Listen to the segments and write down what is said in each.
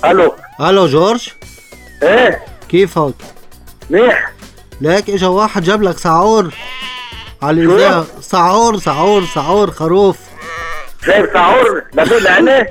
الو جورج. ايه كيفك؟ منيح. ليك اجا واحد جاب لك سعور على الاذاعه. سعور خروف. جايب سعور لمين لعينيه؟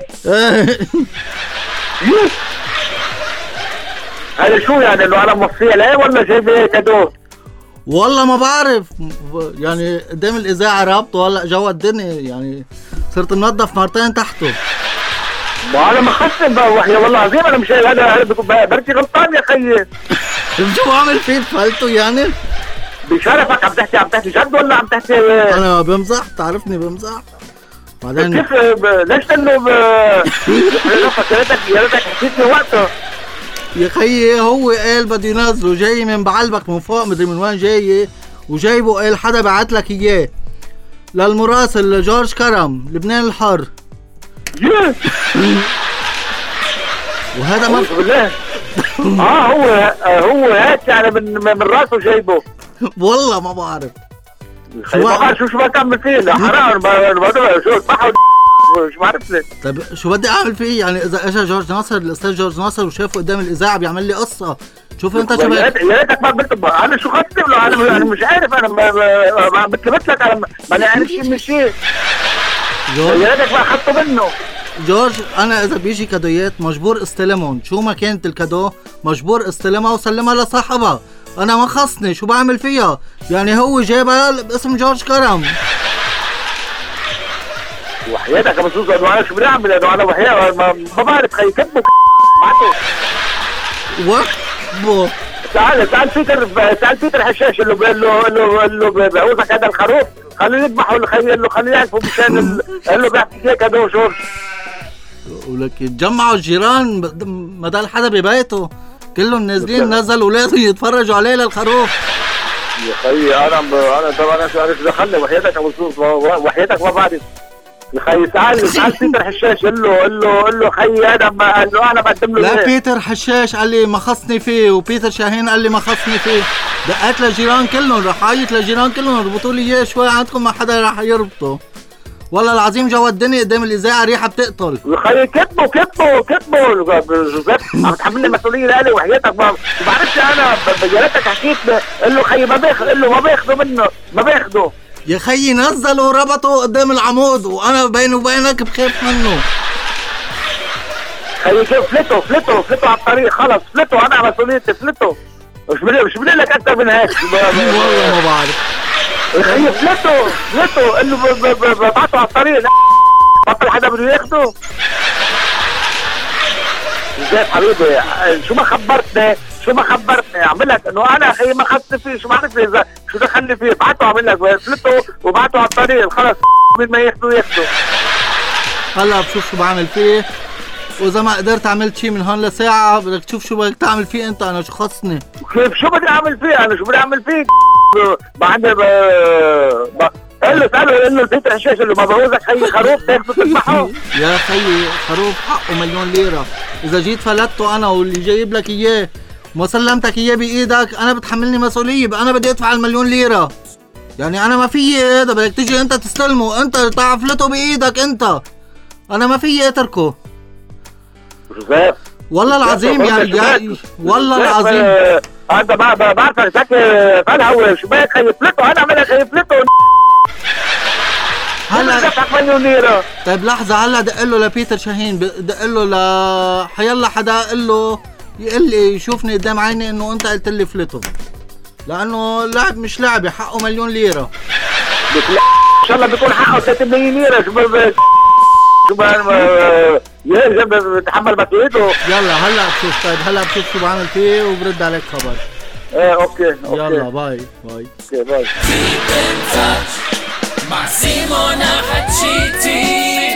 هذا شو يعني انه انا موصيه ليه ولا جايب ايه كادو؟ والله ما بعرف يعني قدام الاذاعه رابطه هلا جوا الدنيا يعني صرت منظف مرتين تحته. ما انا مخصم بقى وحياه والله العظيم انا مش هذا بركي غلطان يا خيي. شو عامل فيه فلتو يعني؟ بشرفك عم تحكي جد ولا عم تحكي؟ انا بمزح تعرفني بمزح. بعدين كيف ليش انه يا ريتك حكيتني وقته يا خيي. هو قال بده ينزله جاي من بعلبك من فوق مدري من وين جاي وجايبه قال حدا بعت لك اياه للمراسل جورج كرم لبنان الحر. وهذا ما بالله هو هيك يعني من راسه جايبه. والله ما بعرف شو ما تعمل فيه حرام شو صح شو بعرف لك. طيب شو بدي اعمل فيه يعني اذا اجى جورج ناصر الاستاذ جورج ناصر وشافه قدام الاذاعه بيعمل لي قصه. شوف انت شو يا ريتك ما قلت انا شو خدت له انا مش عارف انا ما بتلبس لك انا ما عارف شيء من شيء. يا ريتك ما اخذته منه جورج. انا اذا بيجي كادويات مجبور استلمهم شو ما كانت الكادو مجبور استلمها وسلمها لصاحبها. انا ما خصني شو بعمل فيها يعني. هو جايبها باسم جورج كرم. وحياتك بصوص انه انا شو بدي اعمل انه انا وحياه ما بعرف خي كتبه بعته وقبه. تعال بيتر حشاش اللي بيعوزك هذا الخروف خليه يذبحه خليه يعرفوا مشان قال له بيعطيك هيك هذا جورج. ولك يتجمعوا الجيران ما ضل حدا ببيته كلهم نازلين نزل ولازم يتفرجوا عليه للخروف. يا خيي انا طبعا شو عارف دخلني وحياتك بصوص وحياتك ما بعرف يا خيي. تعال بيتر حشاش قال له خيي هذا قال له انا بقدم له. لا بيتر حشاش قال لي ما خصني فيه وبيتر شاهين قال لي ما خصني فيه. دقيت للجيران كلهم رح عيط للجيران كلهم اربطوا لي اياه شوي عندكم ما حدا رح يربطه. والله العظيم جوا الدنيا قدام الاذاعه ريحه بتقتل. يا خيي كتبوا جوزيف عم تحملني مسؤوليه لالي وحياتك ما بعرفش انا. يا ريتك حكيت قال له خيي ما باخذه منه ما باخذه. يا خيي نزلوا وربطوا قدام العمود وانا بيني وبينك بخاف منه. خيي كيف فلتوا على الطريق خلص فلتوا انا مسؤوليتي فلتوا. مش بدي لك اكثر من هيك. والله ما بعرف. خيي فلتوا قال له ببعتوا على الطريق بطل حدا بده ياخده. زيد حبيبي شو ما خبرتني عملت انه انا خيي ما خدت فيه شو بعرف اذا شو دخلني فيه بعتوا عمل لك فلتوا وبعتوا على الطريق خلص من ما ياخذوا. هلا بشوف شو بعمل فيه واذا ما قدرت عملت شيء من هون لساعه بدك تشوف شو بدك تعمل فيه انت. انا شو خصني كيف شو بدي اعمل فيه انا شو بدي اعمل فيه بعد قال له البيت حشاش اللي ما بعوزك خيي خروف تاخذه تذبحه. يا خيي خروف حقه مليون ليره. اذا جيت فلتته انا واللي جايب لك اياه ما سلمتك اياه بايدك انا بتحملني مسؤوليه. انا بدي ادفع المليون ليره يعني. انا ما فيي هذا بدك تيجي انت تستلمه انت تعفلته بايدك انت. انا ما فيي اتركه جوزيف والله العظيم يعني والله العظيم. انت ما بعرفك ذكي فلهو شو بك خيي فلته انا عملها خيي فلته هلا دفعك مليون ليره. طيب لحظه هلا دق له لبيتر شاهين دق له حيلا حدا قال له يقول لي يشوفني قدام عيني انه انت قلت لي فلته لانه لعب مش لعبه حقه مليون ليره. ان شاء الله بيكون حقه 3 مليون ليره شو بتحمل مسؤوليته. يلا هلا بشوف. طيب هلا بشوف شو بعمل فيه وبرد عليك خبر. اوكي يلا باي. اوكي باي. مع سيمونا حتشيتي.